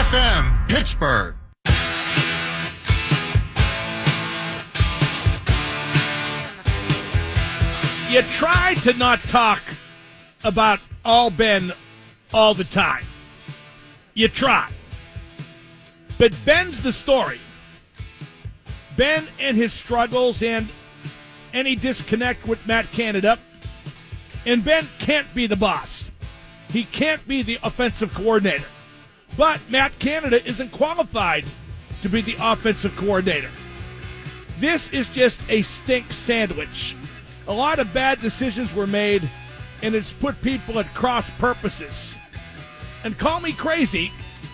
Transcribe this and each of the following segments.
FM, Pittsburgh. You try to not talk about all Ben all the time. You try. But Ben's the story. Ben and his struggles and any disconnect with Matt Canada. And Ben can't be the boss. He can't be the offensive coordinator. But Matt Canada isn't qualified to be the offensive coordinator. This is just a stink sandwich. A lot of bad decisions were made, and it's put people at cross purposes. And call me crazy,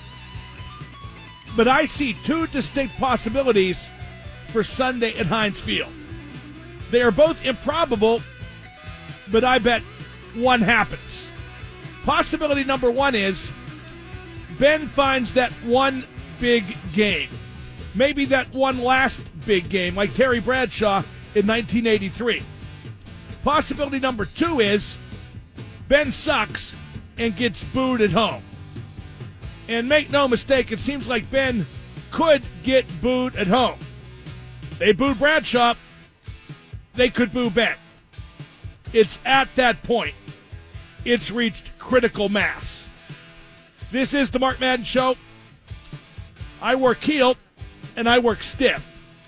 but I see two distinct possibilities for Sunday at Heinz Field. They are both improbable, but I bet one happens. Possibility number one is Ben finds that one big game. Maybe that one last big game, like Terry Bradshaw in 1983. Possibility number two is Ben sucks and gets booed at home. And make no mistake, it seems like Ben could get booed at home. They booed Bradshaw, they could boo Ben. It's at that point. It's reached critical mass. This is the Mark Madden Show. I work heel, and I work stiff.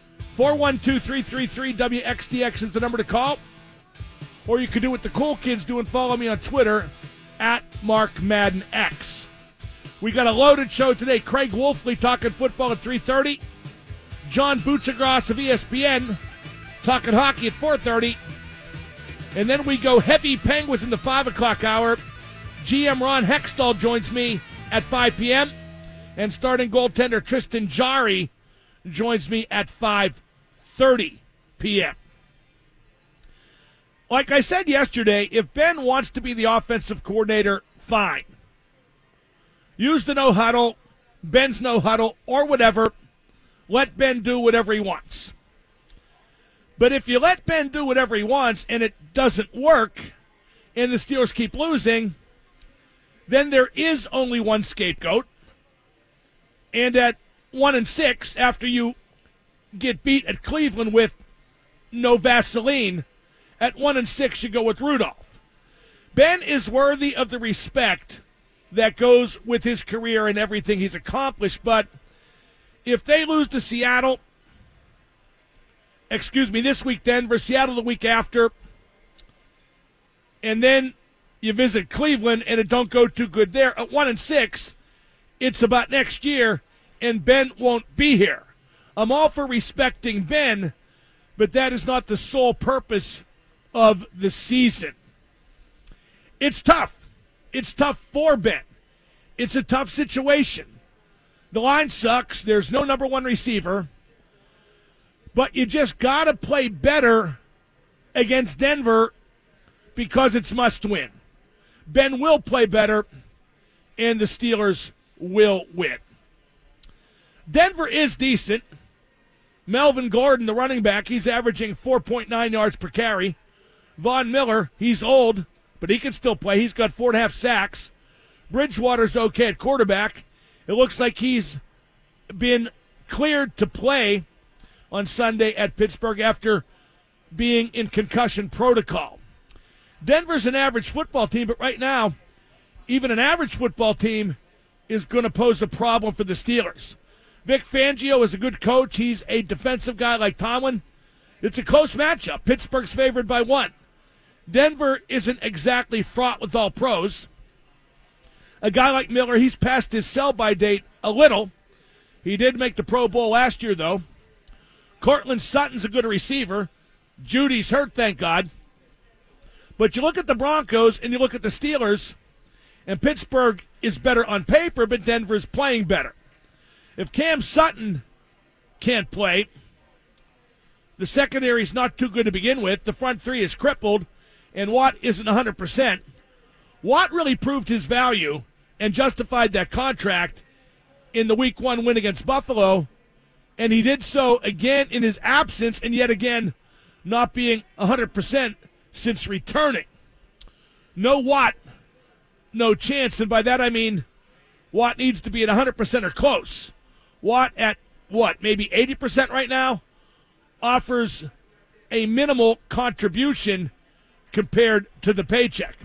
412-333-WXDX is the number to call. Or you can do what the cool kids do and follow me on Twitter at MarkMaddenX. We got a loaded show today. Craig Wolfley talking football at 3:30. John Buchagras of ESPN talking hockey at 4:30. And then we go heavy Penguins in the 5 o'clock hour. GM Ron Hextall joins me at 5 p.m. And starting goaltender Tristan Jarry joins me at 5:30 p.m. Like I said yesterday, if Ben wants to be the offensive coordinator, fine. Use the no huddle, Ben's no huddle, or whatever. Let Ben do whatever he wants. But if you let Ben do whatever he wants and it doesn't work and the Steelers keep losing, then there is only one scapegoat. And at 1-6, after you get beat at Cleveland with no Vaseline, at 1-6 you go with Rudolph. Ben is worthy of the respect that goes with his career and everything he's accomplished, but if they lose to Seattle, this week Denver, Seattle the week after, and then you visit Cleveland and it don't go too good there, at 1-6, it's about next year, and Ben won't be here. I'm all for respecting Ben, but that is not the sole purpose of the season. It's tough. It's tough for Ben. It's a tough situation. The line sucks. There's no number one receiver. But you just got to play better against Denver because it's must win. Ben will play better, and the Steelers will win. Denver is decent. Melvin Gordon, the running back, he's averaging 4.9 yards per carry. Von Miller, he's old, but he can still play. He's got 4.5 sacks. Bridgewater's okay at quarterback. It looks like he's been cleared to play on Sunday at Pittsburgh after being in concussion protocol. Denver's an average football team, but right now, even an average football team is going to pose a problem for the Steelers. Vic Fangio is a good coach. He's a defensive guy like Tomlin. It's a close matchup. Pittsburgh's favored by 1. Denver isn't exactly fraught with all pros. A guy like Miller, he's past his sell-by date a little. He did make the Pro Bowl last year, though. Cortland Sutton's a good receiver. Judy's hurt, thank God. But you look at the Broncos and you look at the Steelers, and Pittsburgh is better on paper, but Denver's playing better. If Cam Sutton can't play, the secondary's not too good to begin with. The front three is crippled, and Watt isn't 100%. Watt really proved his value and justified that contract in the Week 1 win against Buffalo, and he did so again in his absence and yet again not being 100% since returning. No Watt, no chance, and by that I mean Watt needs to be at 100% or close. Watt at what, maybe 80% right now, offers a minimal contribution compared to the paycheck.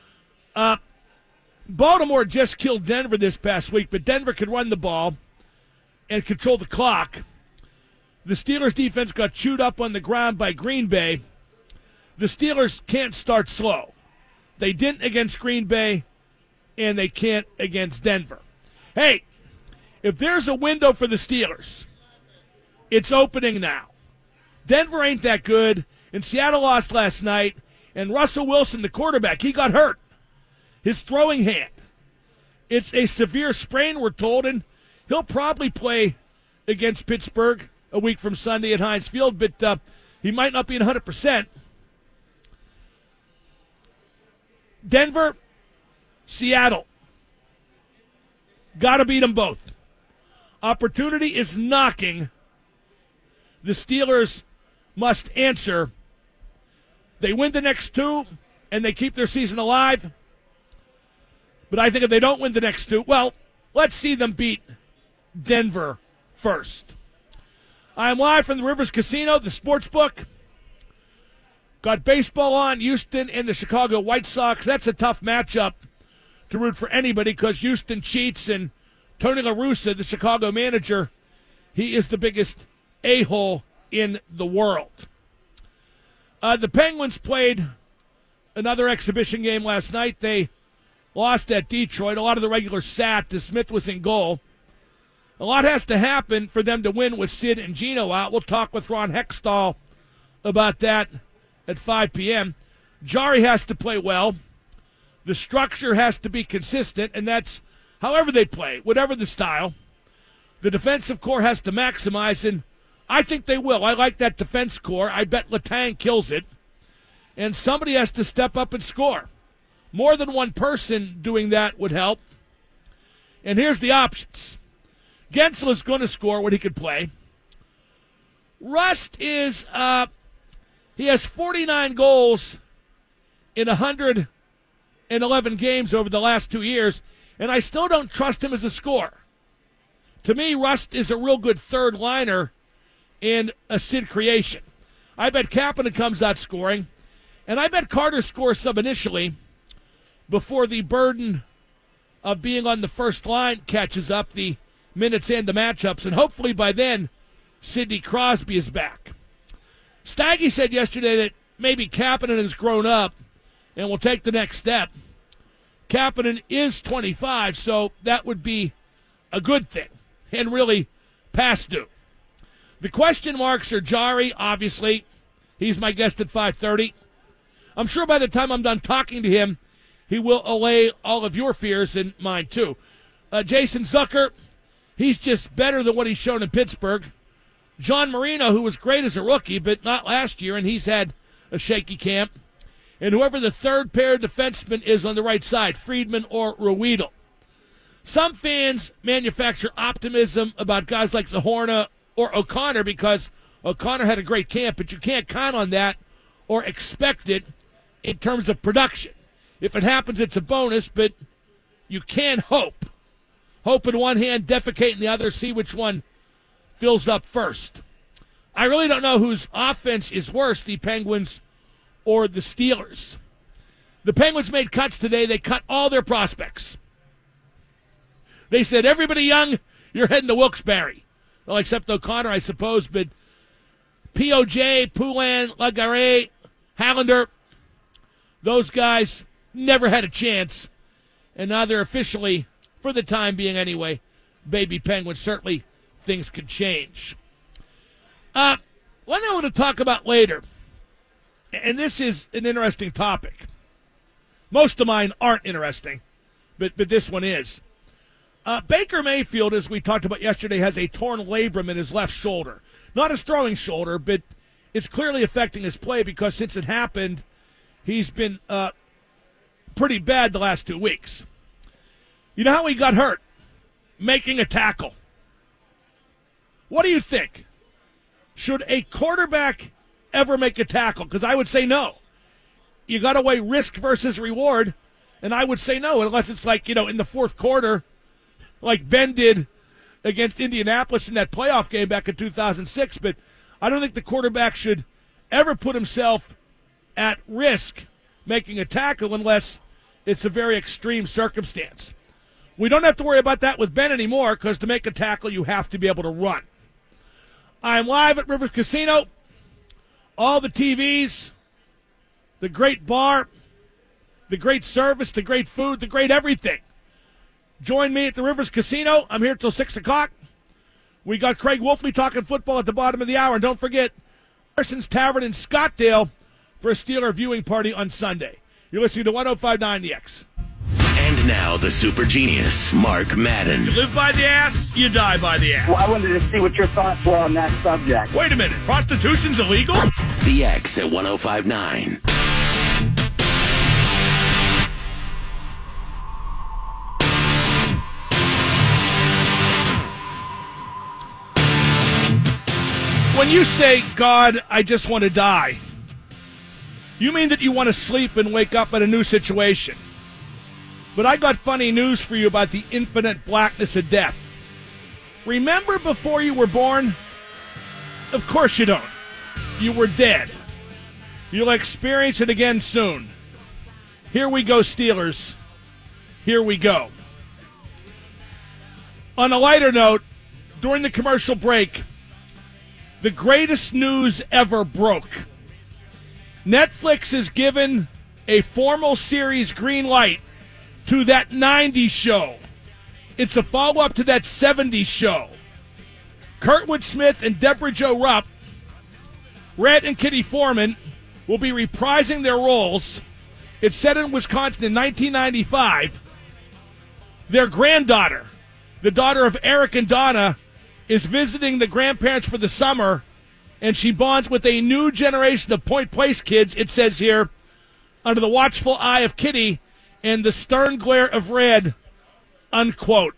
Baltimore just killed Denver this past week, but Denver could run the ball and control the clock. The Steelers' defense got chewed up on the ground by Green Bay. The Steelers can't start slow. They didn't against Green Bay, and they can't against Denver. Hey, if there's a window for the Steelers, it's opening now. Denver ain't that good, and Seattle lost last night, and Russell Wilson, the quarterback, he got hurt. His throwing hand. It's a severe sprain, we're told, and he'll probably play against Pittsburgh a week from Sunday at Heinz Field, but he might not be at 100%. Denver, Seattle. Got to beat them both. Opportunity is knocking. The Steelers must answer. They win the next two, and they keep their season alive. But I think if they don't win the next two, well, let's see them beat Denver first. I am live from the Rivers Casino, the sports book. Got baseball on, Houston and the Chicago White Sox. That's a tough matchup to root for anybody because Houston cheats, and Tony La Russa, the Chicago manager, he is the biggest a-hole in the world. The Penguins played another exhibition game last night. They lost at Detroit. A lot of the regulars sat. Smith was in goal. A lot has to happen for them to win with Sid and Gino out. We'll talk with Ron Hextall about that at 5 p.m. Jari has to play well. The structure has to be consistent, and that's however they play, whatever the style. The defensive core has to maximize, and I think they will. I like that defense core. I bet Letang kills it. And somebody has to step up and score. More than one person doing that would help. And here's the options. Gensel is going to score when he can play. Rust is, he has 49 goals in 111 games over the last 2 years, and I still don't trust him as a scorer. To me, Rust is a real good third liner in a Sid creation. I bet Kapanen comes out scoring, and I bet Carter scores some initially before the burden of being on the first line catches up, the minutes and the matchups, and hopefully by then Sidney Crosby is back. Staggy said yesterday that maybe Kapanen has grown up and will take the next step. Kapanen is 25, so that would be a good thing and really past due. The question marks are Jari, obviously. He's my guest at 5:30. I'm sure by the time I'm done talking to him, he will allay all of your fears and mine too. Jason Zucker, he's just better than what he's shown in Pittsburgh. John Marino, who was great as a rookie, but not last year, and he's had a shaky camp. And whoever the third pair of defensemen is on the right side, Friedman or Ruedel. Some fans manufacture optimism about guys like Zahorna or O'Connor because O'Connor had a great camp, but you can't count on that or expect it in terms of production. If it happens, it's a bonus, but you can hope. Hope in one hand, defecate in the other, see which one fills up first. I really don't know whose offense is worse, the Penguins or the Steelers. The Penguins made cuts today. They cut all their prospects. They said, everybody young, you're heading to Wilkes-Barre. Well, except O'Connor, I suppose, but POJ, Poulin, Lagaré, Hallander, those guys never had a chance. And now they're officially, for the time being anyway, baby Penguins. Certainly things could change. One I want to talk about later, and this is an interesting topic. Most of mine aren't interesting, but this one is. Baker Mayfield, as we talked about yesterday, has a torn labrum in his left shoulder. Not his throwing shoulder, but it's clearly affecting his play because since it happened, he's been pretty bad the last 2 weeks. You know how he got hurt? Making a tackle. What do you think? Should a quarterback ever make a tackle? Because I would say no. You got to weigh risk versus reward, and I would say no, unless it's like, in the fourth quarter, like Ben did against Indianapolis in that playoff game back in 2006, but I don't think the quarterback should ever put himself at risk making a tackle unless it's a very extreme circumstance. We don't have to worry about that with Ben anymore because to make a tackle, you have to be able to run. I'm live at Rivers Casino. All the TVs, the great bar, the great service, the great food, the great everything. Join me at the Rivers Casino. I'm here till 6 o'clock. We got Craig Wolfley talking football at the bottom of the hour. And don't forget, Parsons Tavern in Scottsdale for a Steeler viewing party on Sunday. You're listening to 105.9 The X. And now the super genius, Mark Madden. You live by the ass, you die by the ass. Well, I wanted to see what your thoughts were on that subject. Wait a minute. Prostitution's illegal? The X at 105.9. When you say, God, I just want to die, you mean that you want to sleep and wake up in a new situation. But I got funny news for you about the infinite blackness of death. Remember before you were born? Of course you don't. You were dead. You'll experience it again soon. Here we go, Steelers. Here we go. On a lighter note, during the commercial break, the greatest news ever broke. Netflix has given a formal series green light to that 90s show. It's a follow-up to that 70s show. Kurtwood Smith and Deborah Jo Rupp, Red and Kitty Foreman, will be reprising their roles. It's set in Wisconsin in 1995. Their granddaughter, the daughter of Eric and Donna, is visiting the grandparents for the summer, and she bonds with a new generation of Point Place kids, it says here, under the watchful eye of Kitty and the stern glare of Red, unquote.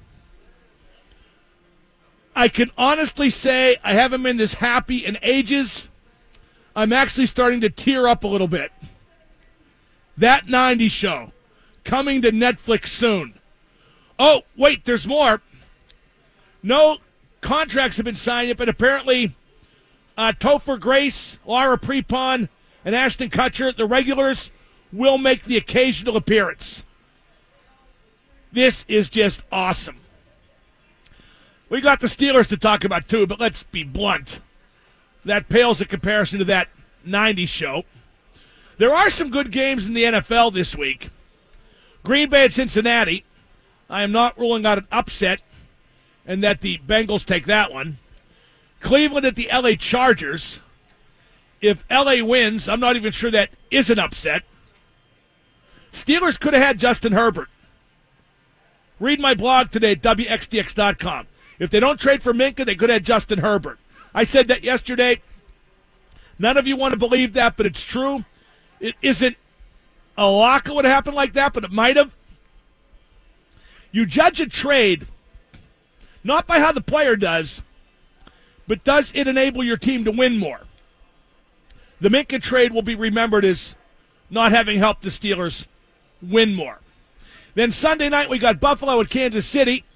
I can honestly say I haven't been this happy in ages. I'm actually starting to tear up a little bit. That 90s show, coming to Netflix soon. Oh, wait, there's more. No contracts have been signed yet, but apparently Topher Grace, Laura Prepon, and Ashton Kutcher, the regulars, will make the occasional appearance. This is just awesome. We got the Steelers to talk about too, but let's be blunt. That pales in comparison to that 90s show. There are some good games in the NFL this week. Green Bay at Cincinnati. I am not ruling out an upset and that the Bengals take that one. Cleveland at the LA Chargers. If LA wins, I'm not even sure that is an upset. Steelers could have had Justin Herbert. Read my blog today at WXDX.com. If they don't trade for Minka, they could have had Justin Herbert. I said that yesterday. None of you want to believe that, but it's true. It isn't a lock it would happen like that, but it might have. You judge a trade not by how the player does, but does it enable your team to win more? The Minka trade will be remembered as not having helped the Steelers win more. Then Sunday night we got Buffalo at Kansas City.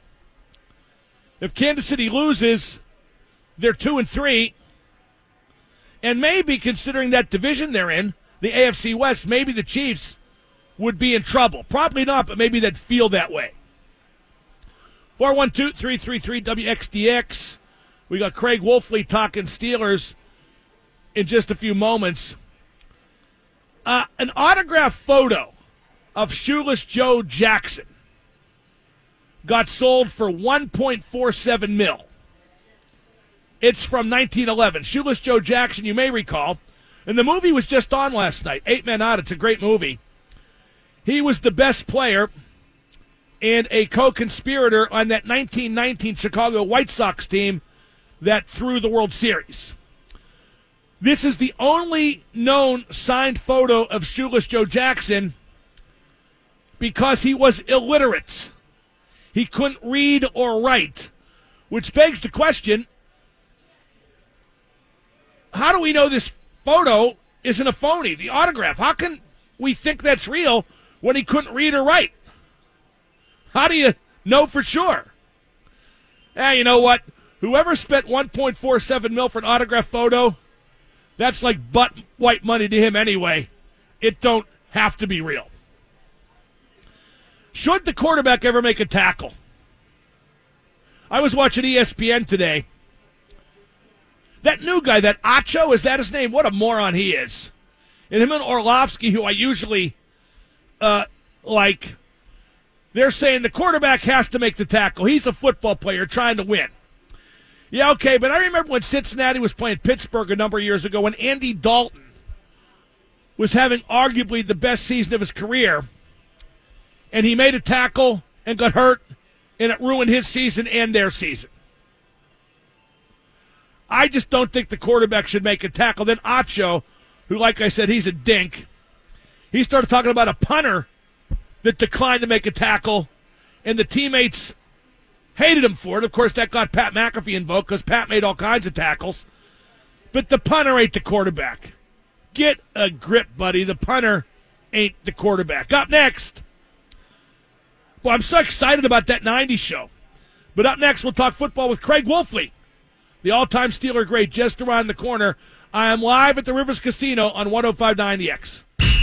If Kansas City loses, they're 2-3. And maybe, considering that division they're in, the AFC West, maybe the Chiefs would be in trouble. Probably not, but maybe they'd feel that way. 412-333-WXDX. We got Craig Wolfley talking Steelers in just a few moments. An autographed photo of Shoeless Joe Jackson got sold for $1.47 million. It's from 1911. Shoeless Joe Jackson, you may recall, and the movie was just on last night. 8 Men Out. It's a great movie. He was the best player and a co-conspirator on that 1919 Chicago White Sox team that threw the World Series. This is the only known signed photo of Shoeless Joe Jackson because he was illiterate. He couldn't read or write, which begs the question, how do we know this photo isn't a phony, the autograph? How can we think that's real when he couldn't read or write? How do you know for sure. Hey, you know what? Whoever spent $1.47 million for an autograph photo, that's like butt white money to him anyway. It don't have to be real. Should the quarterback ever make a tackle? I was watching ESPN today. That new guy, that Acho, is that his name? What a moron he is. And him and Orlovsky, who I usually like, they're saying the quarterback has to make the tackle. He's a football player trying to win. Yeah, okay, but I remember when Cincinnati was playing Pittsburgh a number of years ago when Andy Dalton was having arguably the best season of his career, and he made a tackle and got hurt, and it ruined his season and their season. I just don't think the quarterback should make a tackle. Then Acho, who, like I said, he's a dink, he started talking about a punter that declined to make a tackle, and the teammates hated him for it. Of course, that got Pat McAfee invoked because Pat made all kinds of tackles. But the punter ain't the quarterback. Get a grip, buddy. The punter ain't the quarterback. Up next. Well, I'm so excited about that 90s show. But up next, we'll talk football with Craig Wolfley, the all-time Steeler great, just around the corner. I am live at the Rivers Casino on 105.9 The X.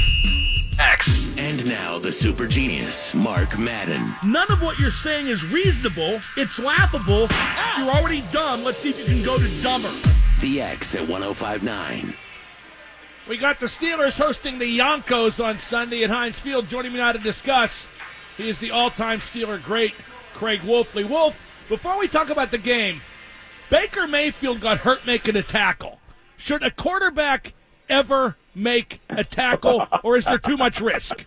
And now the super genius, Mark Madden. None of what you're saying is reasonable. It's laughable. You're already dumb. Let's see if you can go to dumber. The X at 105.9. We got the Steelers hosting the Yonkos on Sunday at Heinz Field. Joining me now to discuss, he is the all-time Steeler great, Craig Wolfley. Wolf, before we talk about the game, Baker Mayfield got hurt making a tackle. Should a quarterback ever make a tackle, or is there too much risk?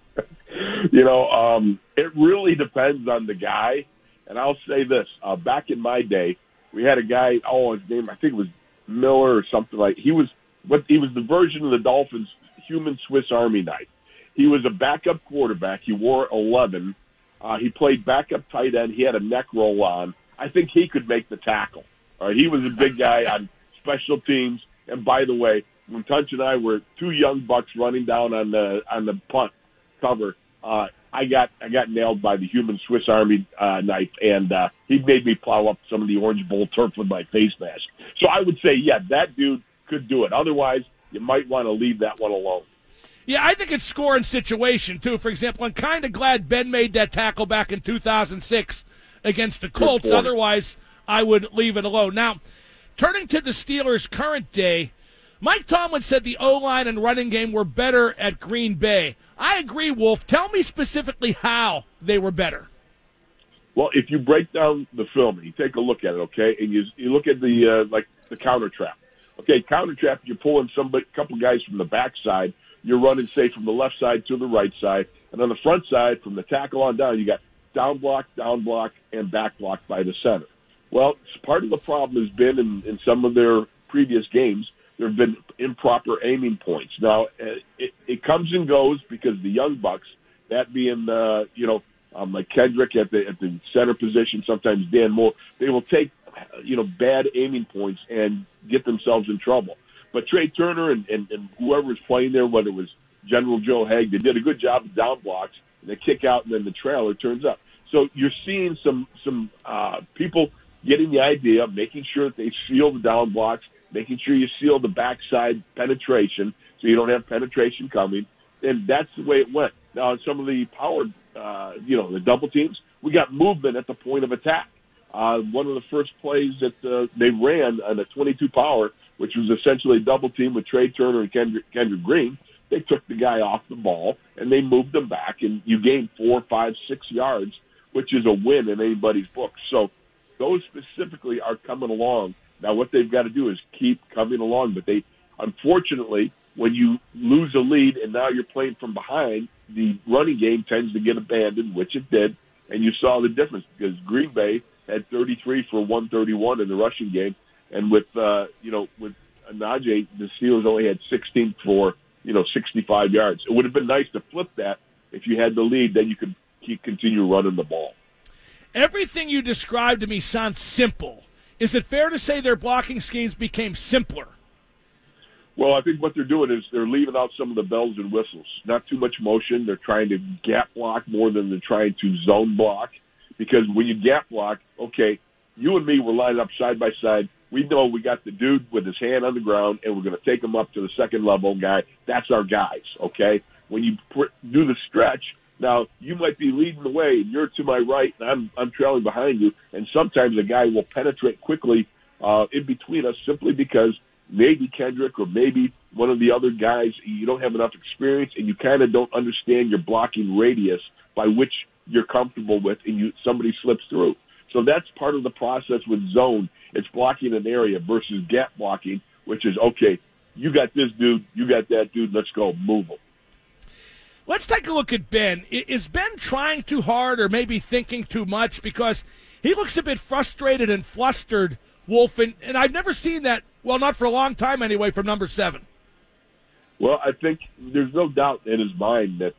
It really depends on the guy. And I'll say this. Back in my day, we had a guy, his name, I think it was Miller or something like. He was the version of the Dolphins' human Swiss Army knife. He was a backup quarterback. He wore 11. He played backup tight end. He had a neck roll on. I think he could make the tackle. He was a big guy on special teams. And by the way, when Tunch and I were two young bucks running down on the punt cover, I got nailed by the human Swiss Army knife, and he made me plow up some of the Orange Bowl turf with my face mask. So I would say, yeah, that dude could do it. Otherwise, you might want to leave that one alone. Yeah, I think it's score and situation, too. For example, I'm kind of glad Ben made that tackle back in 2006 against the Colts. Otherwise, I would leave it alone. Now, turning to the Steelers' current day, Mike Tomlin said the O-line and running game were better at Green Bay. I agree, Wolf. Tell me specifically how they were better. Well, if you break down the film and you take a look at it, okay, and you look at the counter trap. Okay, counter trap, you're pulling a couple guys from the backside. You're running, say, from the left side to the right side. And on the front side, from the tackle on down, you got down block, and back block by the center. Well, part of the problem has been in some of their previous games, there have been improper aiming points. Now, it comes and goes because the young bucks, that being, like Kendrick at the center position, sometimes Dan Moore, they will take, bad aiming points and get themselves in trouble. But Trey Turner and whoever was playing there, whether it was General Joe Haig, they did a good job of down blocks, and they kick out, and then the trailer turns up. So you're seeing some people getting the idea, making sure that they seal the down blocks, making sure you seal the backside penetration so you don't have penetration coming. And that's the way it went. Now, in some of the power, the double teams, we got movement at the point of attack. One of the first plays that they ran on a 22 power, which was essentially a double team with Trey Turner and Kendrick Green, they took the guy off the ball and they moved him back, and you gained 4, 5, 6 yards, which is a win in anybody's book. So those specifically are coming along. Now, what they've got to do is keep coming along. But they, unfortunately, when you lose a lead and now you're playing from behind, the running game tends to get abandoned, which it did. And you saw the difference because Green Bay had 33 for 131 in the rushing game. And with Najee, the Steelers only had 16 for, 65 yards. It would have been nice to flip that. If you had the lead, then you could continue running the ball. Everything you described to me sounds simple. Is it fair to say their blocking schemes became simpler? Well, I think what they're doing is they're leaving out some of the bells and whistles. Not too much motion. They're trying to gap block more than they're trying to zone block. because when you gap block, okay, you and me were lined up side by side. We know we got the dude with his hand on the ground, and we're going to take him up to the second level guy. That's our guys, okay? When you do the stretch, now you might be leading the way, and you're to my right, and I'm trailing behind you, and sometimes a guy will penetrate quickly in between us simply because maybe Kendrick or maybe one of the other guys, you don't have enough experience, and you kind of don't understand your blocking radius by which you're comfortable with, and somebody slips through. So that's part of the process with zone. It's blocking an area versus gap blocking, which is, okay, you got this dude, you got that dude, let's go, move him. Let's take a look at Ben. Is Ben trying too hard or maybe thinking too much? Because he looks a bit frustrated and flustered, Wolf, and I've never seen that, well, not for a long time anyway, from number 7. Well, I think there's no doubt in his mind that,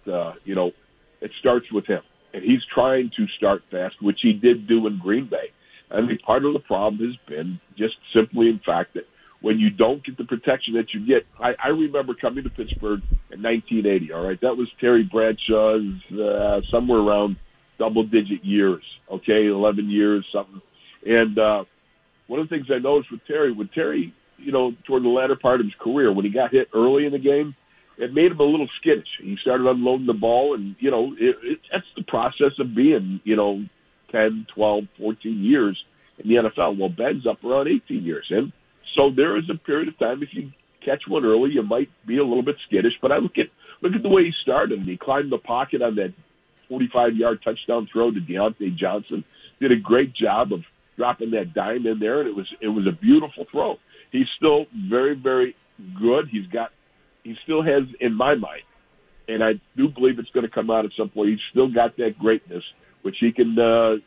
it starts with him. And he's trying to start fast, which he did do in Green Bay. I think part of the problem has been just simply in fact that when you don't get the protection that you get, I remember coming to Pittsburgh in 1980, all right? That was Terry Bradshaw's somewhere around double-digit years, okay, 11 years, something. And one of the things I noticed with Terry, toward the latter part of his career, when he got hit early in the game, it made him a little skittish. He started unloading the ball, and, that's the process of being, 10, 12, 14 years in the NFL. Well, Ben's up around 18 years in. So there is a period of time, if you catch one early, you might be a little bit skittish. But I look at the way he started. He climbed the pocket on that 45-yard touchdown throw to Deontay Johnson. Did a great job of dropping that dime in there, and it was a beautiful throw. He's still very, very good. He still has, in my mind, and I do believe it's going to come out at some point, he's still got that greatness, which he can,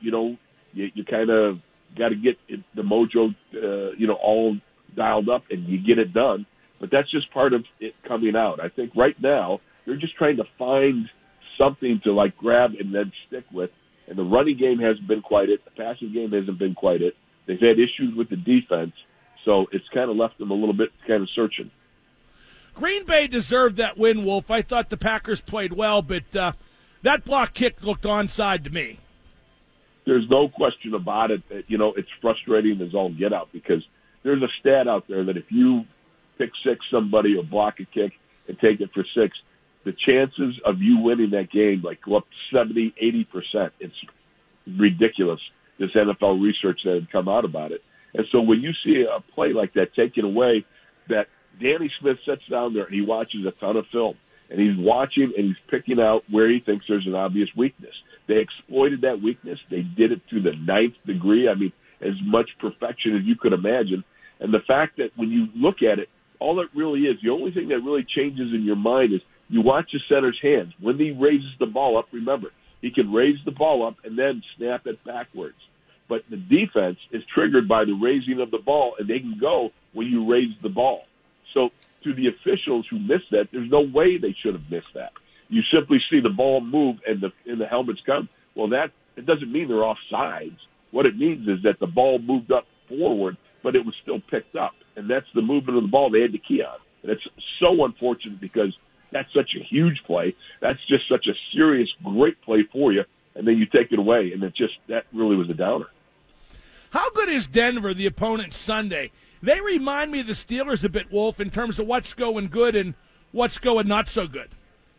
you kind of got to get the mojo, all dialed up, and you get it done. But that's just part of it coming out. I think right now they're just trying to find something to, grab and then stick with. And the running game hasn't been quite it. The passing game hasn't been quite it. They've had issues with the defense, so it's kind of left them a little bit kind of searching. Green Bay deserved that win, Wolf. I thought the Packers played well, but that block kick looked onside to me. There's no question about it that, it's frustrating as all get out because there's a stat out there that if you pick six somebody or block a kick and take it for 6, the chances of you winning that game go up 70, 80%. It's ridiculous, this NFL research that had come out about it. And so when you see a play like that taken away, that Danny Smith sits down there and he watches a ton of film, and he's watching and he's picking out where he thinks there's an obvious weakness. They exploited that weakness. They did it to the 9th degree. I mean, as much perfection as you could imagine. And the fact that when you look at it, all it really is, the only thing that really changes in your mind is you watch the center's hands. When he raises the ball up, remember, he can raise the ball up and then snap it backwards. But the defense is triggered by the raising of the ball, and they can go when you raise the ball. So to the officials who missed that, there's no way they should have missed that. You simply see the ball move and the helmets come. Well, it doesn't mean they're off sides. What it means is that the ball moved up forward, but it was still picked up. And that's the movement of the ball they had to key on. And it's so unfortunate because that's such a huge play. That's just such a serious, great play for you. And then you take it away, and that really was a downer. How good is Denver, the opponent, Sunday? They remind me of the Steelers a bit, Wolf, in terms of what's going good and what's going not so good.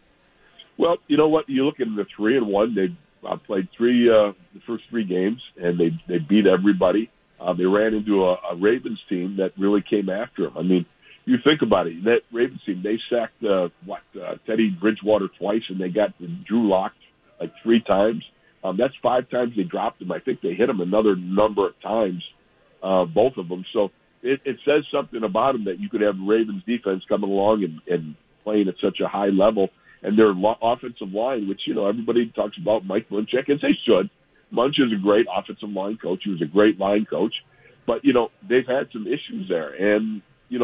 Well, you know what? You look at the 3-1. They played the first 3 games, and they beat everybody. They ran into a Ravens team that really came after them. I mean, you think about it. That Ravens team, they sacked Teddy Bridgewater twice, and they got Drew Lock 3 times. That's 5 times they dropped him. I think they hit him another number of times, both of them. So it says something about him that you could have Ravens defense coming along and playing at such a high level. And their offensive line, which, everybody talks about Mike Munchak, as they should. Munch is a great offensive line coach. He was a great line coach. But, they've had some issues there. And,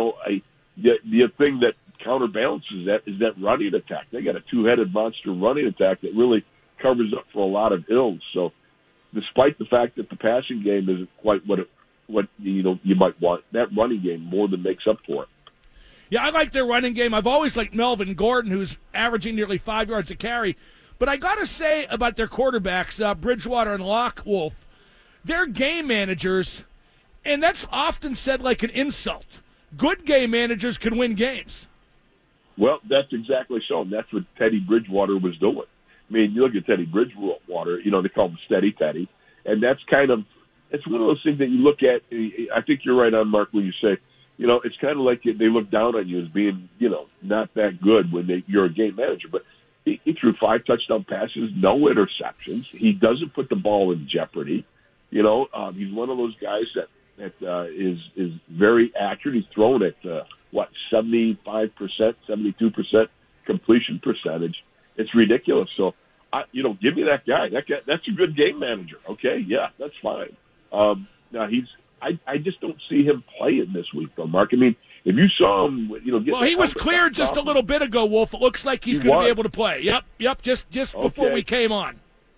the thing that counterbalances that is that running attack. They got a 2-headed monster running attack that really covers up for a lot of ills. So despite the fact that the passing game isn't quite what you might want, that running game more than makes up for it. Yeah, I like their running game. I've always liked Melvin Gordon, who's averaging nearly 5 yards a carry. But I got to say about their quarterbacks, Bridgewater and Locke, Wolf, they're game managers, and that's often said like an insult. Good game managers can win games. Well, that's exactly so, and that's what Teddy Bridgewater was doing. I mean, you look at Teddy Bridgewater, they call him Steady Teddy, and it's one of those things that you look at. I think you're right on, Mark, when you say, it's kind of like they look down on you as being, not that good when you're a game manager. But he threw 5 touchdown passes, no interceptions. He doesn't put the ball in jeopardy. He's one of those guys that is very accurate. He's thrown at 75%, 72% completion percentage. It's ridiculous. So, give me that guy. That's a good game manager. Okay, yeah, that's fine. Now I just don't see him playing this week, though, Mark. I mean, if you saw him, get he was cleared just a little bit ago, Wolf. It looks like he's going to be able to play. Yep. Just before we came on.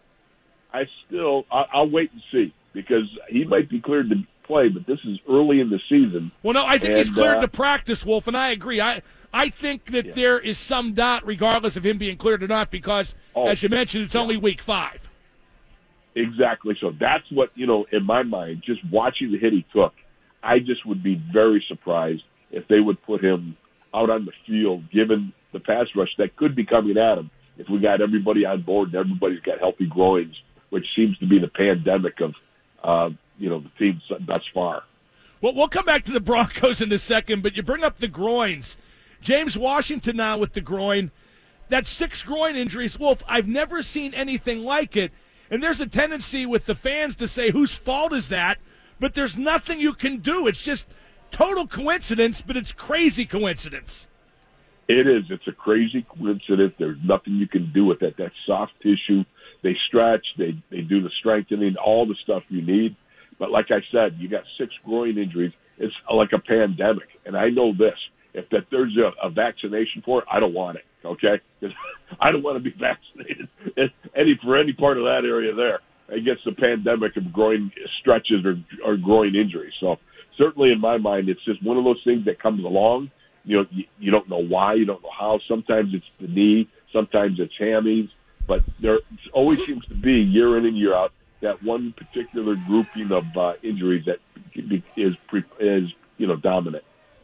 I'll wait and see because he might be cleared to play, but this is early in the season. Well, no, I think he's cleared to practice, Wolf, and I agree. I think that there is some doubt, regardless of him being cleared or not, because, as you mentioned, it's only week 5. Exactly. So that's what, in my mind, just watching the hit he took, I just would be very surprised if they would put him out on the field, given the pass rush that could be coming at him if we got everybody on board and everybody's got healthy groins, which seems to be the pandemic of, the team thus far. Well, we'll come back to the Broncos in a second, but you bring up the groins. James Washington now with the groin. That's 6 groin injuries. Wolf, I've never seen anything like it. And there's a tendency with the fans to say, whose fault is that? But there's nothing you can do. It's just total coincidence, but it's crazy coincidence. It is. It's a crazy coincidence. There's nothing you can do with it. That's soft tissue. They stretch. They do the strengthening, all the stuff you need. But like I said, you got 6 groin injuries. It's like a pandemic. And I know this. If there's a vaccination for it, I don't want it, okay? Because I don't want to be vaccinated for any part of that area there against the pandemic of groin stretches or groin injuries. So certainly in my mind, it's just one of those things that comes along. You don't know why, you don't know how. Sometimes it's the knee, sometimes it's hammies, but there always seems to be year in and year out that one particular grouping of injuries that is dominant.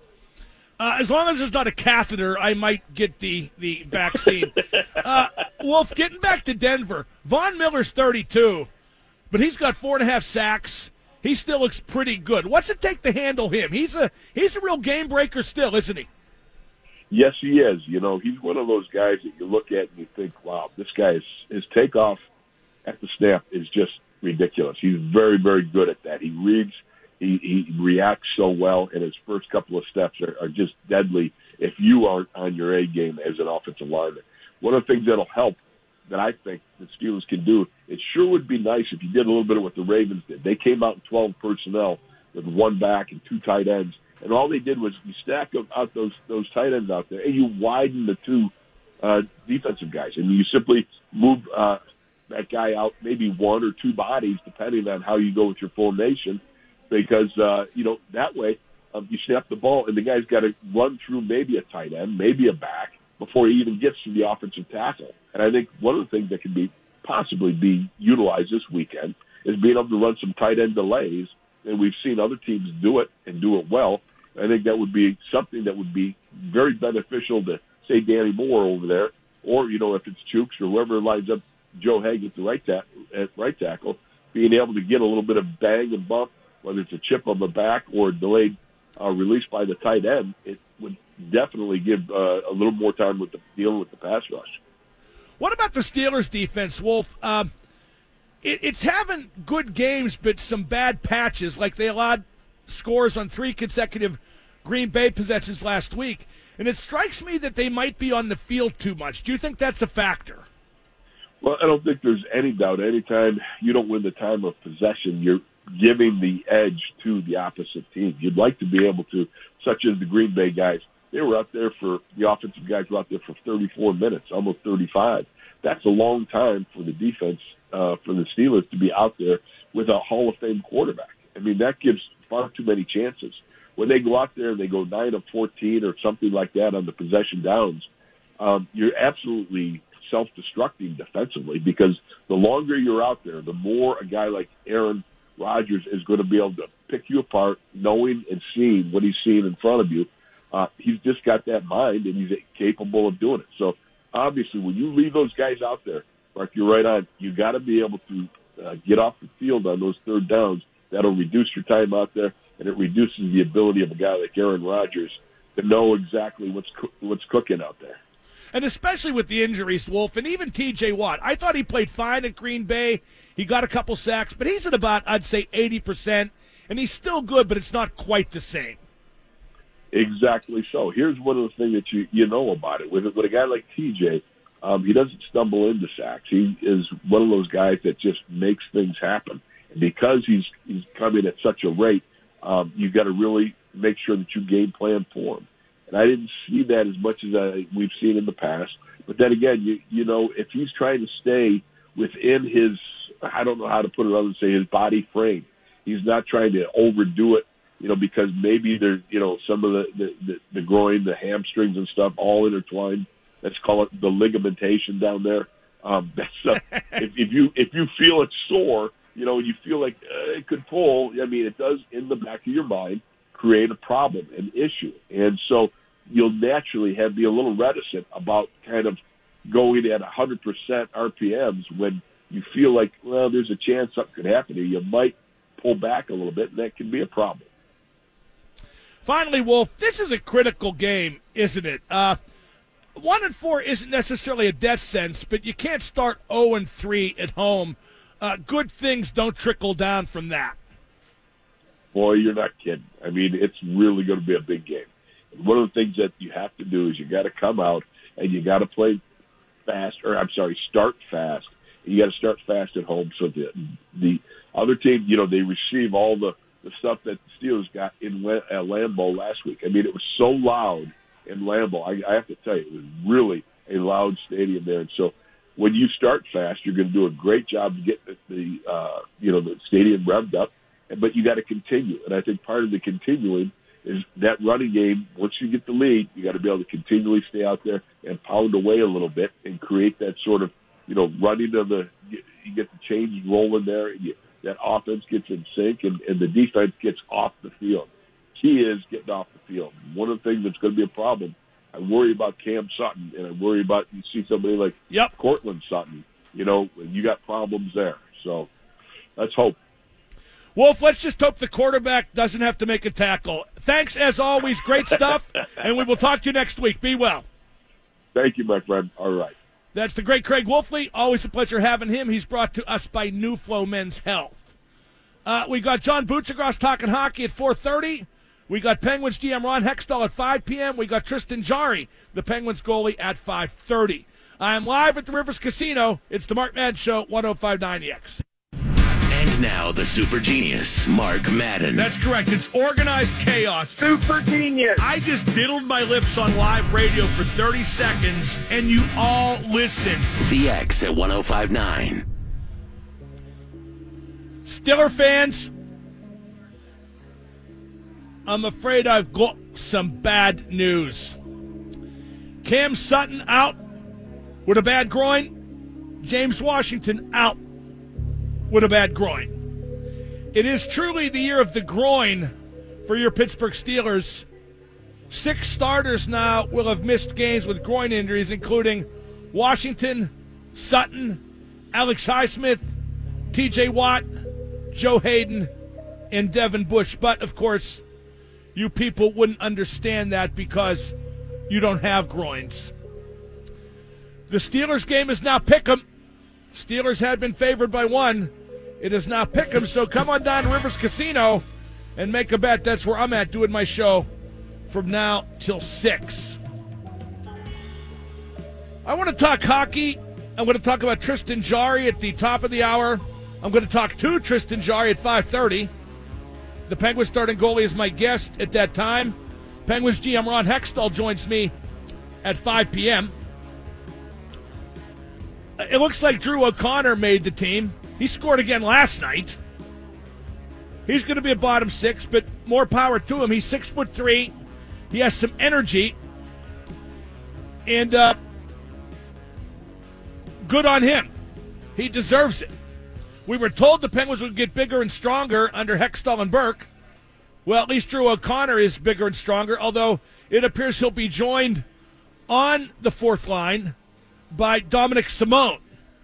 As long as there's not a catheter, I might get the vaccine. Wolf, getting back to Denver, Von Miller's 32, but he's got 4.5 sacks. He still looks pretty good. What's it take to handle him? He's a real game breaker still, isn't he? Yes, he is. He's one of those guys that you look at and you think, wow, this guy his takeoff at the snap is just ridiculous. He's very, very good at that. He reads. He reacts so well, and his first couple of steps are just deadly if you aren't on your A game as an offensive lineman. One of the things that'll help that I think the Steelers can do, it sure would be nice if you did a little bit of what the Ravens did. They came out in 12 personnel with 1 back and 2 tight ends, and all they did was you stack out those tight ends out there, and you widen the 2 defensive guys, and you simply move that guy out maybe 1 or 2 bodies, depending on how you go with your formation. Because, that way you snap the ball and the guy's got to run through maybe a tight end, maybe a back before he even gets to the offensive tackle. And I think one of the things that can possibly be utilized this weekend is being able to run some tight end delays. And we've seen other teams do it and do it well. I think that would be something that would be very beneficial to, say, Danny Moore over there. Or, if it's Chooks or whoever lines up Joe Haig at the right tackle, being able to get a little bit of bang and bump, whether it's a chip on the back or a delayed release by the tight end, it would definitely give a little more time with dealing with the pass rush. What about the Steelers' defense, Wolf? It's having good games, but some bad patches, like they allowed scores on 3 consecutive Green Bay possessions last week. And it strikes me that they might be on the field too much. Do you think that's a factor? Well, I don't think there's any doubt. Anytime you don't win the time of possession, you're giving the edge to the opposite team. You'd like to be able to, such as the Green Bay guys, they were out there the offensive guys were out there for 34 minutes, almost 35. That's a long time for the defense, for the Steelers to be out there with a Hall of Fame quarterback. I mean, that gives far too many chances. When they go out there and they go 9 of 14 or something like that on the possession downs, you're absolutely self-destructing defensively, because the longer you're out there, the more a guy like Aaron Rodgers is going to be able to pick you apart, knowing and seeing what he's seeing in front of you. He's just got that mind, and he's capable of doing it. So, obviously, when you leave those guys out there, Mark, you're right on. You got to be able to get off the field on those third downs. That'll reduce your time out there, and it reduces the ability of a guy like Aaron Rodgers to know exactly what's cooking out there. And especially with the injuries, Wolf, and even T.J. Watt. I thought he played fine at Green Bay. He got a couple sacks, but he's at about, I'd say, 80%, and he's still good, but it's not quite the same. Exactly so. Here's one of the things that you know about it. With a guy like TJ, he doesn't stumble into sacks. He is one of those guys that just makes things happen. And because he's coming at such a rate, you've got to really make sure that you game plan for him. And I didn't see that as much as we've seen in the past. But then again, you know, if he's trying to stay within his, I don't know how to put it other than say his body frame, he's not trying to overdo it. You know, because maybe there's, you know, some of the groin, the hamstrings and stuff all intertwined. Let's call it the ligamentation down there. If you feel it's sore, you know, you feel like it could pull. I mean, it does in the back of your mind create a problem, an issue, and so you'll naturally be a little reticent about kind of going at 100% RPMs when you feel like, well, there's a chance something could happen here. You might pull back a little bit, and that can be a problem. Finally, Wolf, this is a critical game, isn't it? 1-4 isn't necessarily a death sentence, but you can't start 0-3 at home. Good things don't trickle down from that. Boy, you're not kidding. I mean, it's really going to be a big game. And one of the things that you have to do is you got to come out and you got to play fast, start fast. You got to start fast at home so the other team, you know, they receive all the stuff that the Steelers got in Lambeau last week. I mean, it was so loud in Lambeau. I have to tell you, it was really a loud stadium there. And so when you start fast, you're going to do a great job to get the stadium revved up. But you got to continue. And I think part of the continuing is that running game. Once you get the lead, you got to be able to continually stay out there and pound away a little bit and create that sort of, you know, running of you get the change rolling there. That offense gets in sync, and the defense gets off the field. Key is getting off the field. One of the things that's going to be a problem, I worry about Cam Sutton, and I worry about you see somebody like Cortland Sutton, you know, and you got problems there. So let's hope. Wolf, let's just hope the quarterback doesn't have to make a tackle. Thanks, as always. Great stuff, and we will talk to you next week. Be well. Thank you, my friend. All right. That's the great Craig Wolfley. Always a pleasure having him. He's brought to us by New Flow Men's Health. We got John Buccigross talking hockey at 4:30. We got Penguins GM Ron Hextall at 5 p.m. We got Tristan Jarry, the Penguins goalie, at 5:30. I am live at the Rivers Casino. It's the Mark Madden Show, 105.9 EX. And now the super genius, Mark Madden. That's correct. It's organized chaos. Super genius. I just diddled my lips on live radio for 30 seconds, and you all listened. The X at 105.9. Steeler fans, I'm afraid I've got some bad news. Cam Sutton out with a bad groin. James Washington out with a bad groin. It is truly the year of the groin for your Pittsburgh Steelers. 6 starters now will have missed games with groin injuries, including Washington, Sutton, Alex Highsmith, T.J. Watt, Joe Hayden, and Devin Bush. But, of course, you people wouldn't understand that because you don't have groins. The Steelers game is now pick'em. Steelers had been favored by 1. It is now pick'em, so come on down to Rivers Casino and make a bet. That's where I'm at doing my show from now till 6. I want to talk hockey. I'm going to talk about Tristan Jarry at the top of the hour. I'm going to talk to Tristan Jarry at 5:30. The Penguins starting goalie is my guest at that time. Penguins GM Ron Hextall joins me at 5 p.m. It looks like Drew O'Connor made the team. He scored again last night. He's going to be a bottom 6, but more power to him. He's 6'3". He has some energy. And Good on him. He deserves it. We were told the Penguins would get bigger and stronger under Hextall and Burke. Well, at least Drew O'Connor is bigger and stronger, although it appears he'll be joined on the fourth line by Dominic Simone.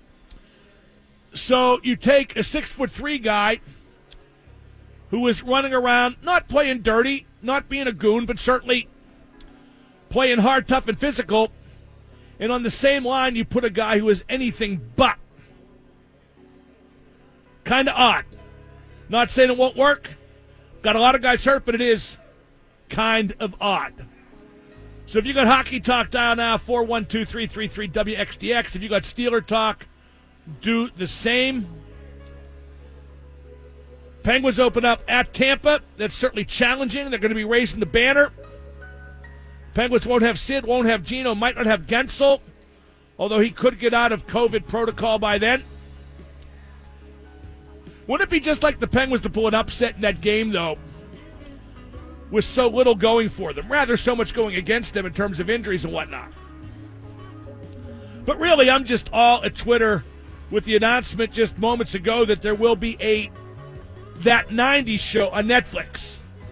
So you take a 6'3" guy who is running around, not playing dirty, not being a goon, but certainly playing hard, tough, and physical. And on the same line, you put a guy who is anything but. Kind of odd. Not saying it won't work. Got a lot of guys hurt, but it is kind of odd. So if you got Hockey Talk, dial now 412-333-WXDX. If you got Steeler Talk, do the same. Penguins open up at Tampa. That's certainly challenging. They're going to be raising the banner. Penguins won't have Sid, won't have Gino, might not have Gensel, although he could get out of COVID protocol by then. Wouldn't it be just like the Penguins to pull an upset in that game, though, with so little going for them? Rather, so much going against them in terms of injuries and whatnot. But really, I'm just all at Twitter with the announcement just moments ago that there will be a That 90s show on Netflix.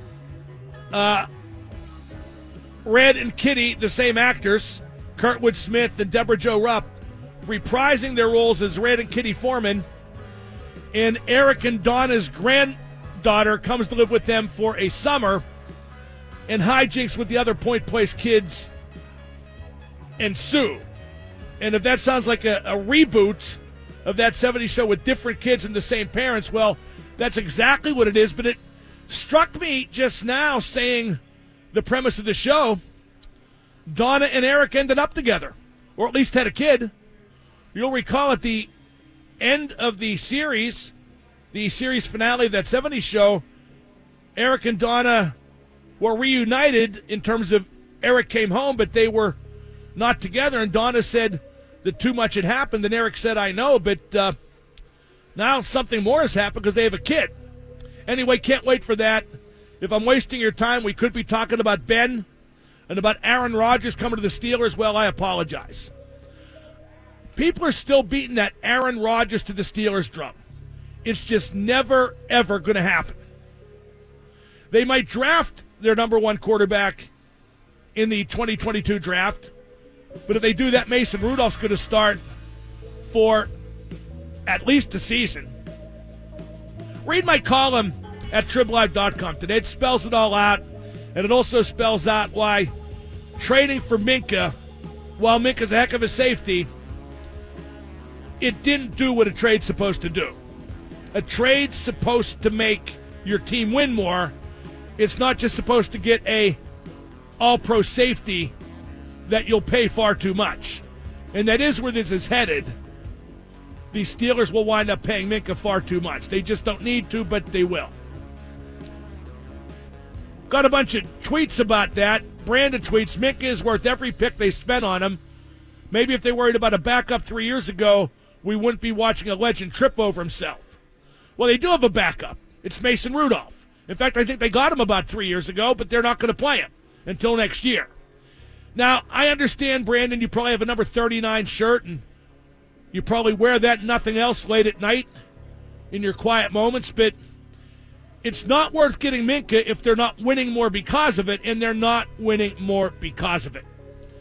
Red and Kitty, the same actors, Kurtwood Smith and Deborah Jo Rupp, reprising their roles as Red and Kitty Foreman. And Eric and Donna's granddaughter comes to live with them for a summer, and hijinks with the other Point Place kids ensue. And if that sounds like a reboot of that 70s show with different kids and the same parents, well, that's exactly what it is. But it struck me just now, saying the premise of the show, Donna and Eric ended up together, or at least had a kid. You'll recall at the end of the series finale of that 70s show, Eric and Donna were reunited in terms of Eric came home, but they were not together. And Donna said that too much had happened, and Eric said, I know, but now something more has happened because they have a kid. Anyway, can't wait for that. If I'm wasting your time, we could be talking about Ben and about Aaron Rodgers coming to the Steelers. Well, I apologize. People are still beating that Aaron Rodgers to the Steelers drum. It's just never, ever going to happen. They might draft their number one quarterback in the 2022 draft, but if they do that, Mason Rudolph's going to start for at least a season. Read my column at TribLive.com today. It spells it all out, and it also spells out why trading for Minkah, while Minka's a heck of a safety, it didn't do what a trade's supposed to do. A trade's supposed to make your team win more. It's not just supposed to get a all-pro safety that you'll pay far too much. And that is where this is headed. The Steelers will wind up paying Minkah far too much. They just don't need to, but they will. Got a bunch of tweets about that. Brandon tweets, Minkah is worth every pick they spent on him. Maybe if they worried about a backup 3 years ago, we wouldn't be watching a legend trip over himself. Well, they do have a backup. It's Mason Rudolph. In fact, I think they got him about 3 years ago, but they're not going to play him until next year. Now, I understand, Brandon, you probably have a number 39 shirt, and you probably wear that and nothing else late at night in your quiet moments, but it's not worth getting Minkah if they're not winning more because of it, and they're not winning more because of it.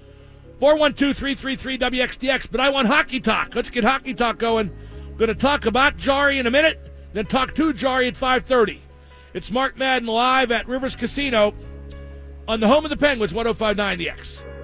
412-333-WXDX, but I want Hockey Talk. Let's get Hockey Talk going. Going to talk about Jari in a minute, then talk to Jari at 5:30. It's Mark Madden live at Rivers Casino on the home of the Penguins, 105.9 The X.